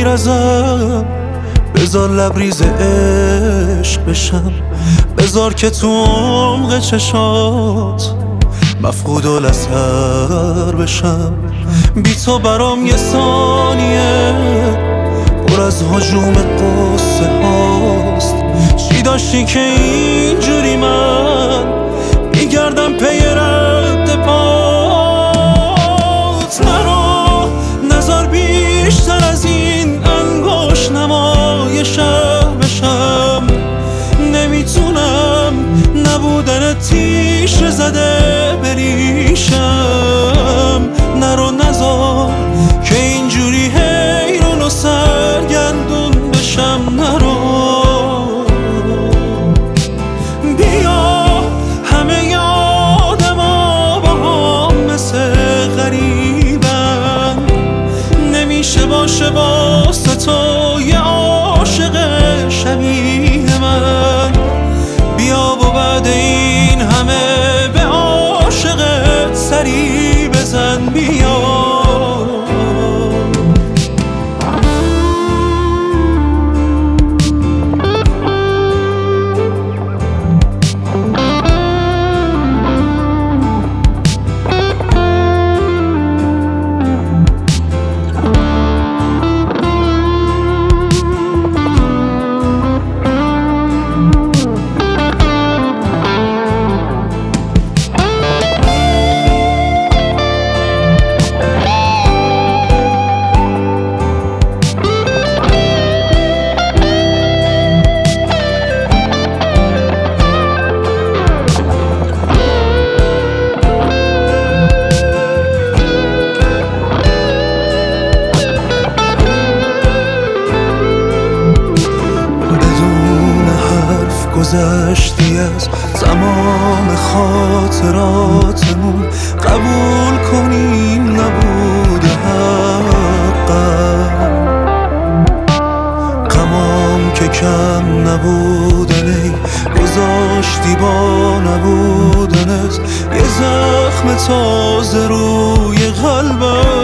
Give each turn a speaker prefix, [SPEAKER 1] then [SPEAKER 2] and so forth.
[SPEAKER 1] ازم، بذار لبریز عشق بشم، بذار که تو عمق چشات مفقود الاثر بشم. بی تو برام یه ثانیه پر از هجوم قصه هاست. چی داشتی که اینجوری من میگردم پی رد پات؟ نرو نظر بیشتر از این انگشت نمای شهر بشم. نمیتونم نبودن تیشه زده بریشم. نرو نذار که اینجوری حیران و سرگردون بشم. نرو بیا همه یادما با هم مثل غریبن. نمیشه باشه واسه تو یه عاشق شبیه من. بیا و بعد این همه به عاشقت سری بزن. بیا گذشتی از تمام خاطراتمون. قبول کنیم نبوده حقم. غمام که کم نبودن ای گذاشتی با نبودنت یه زخم تازه روی قلبم.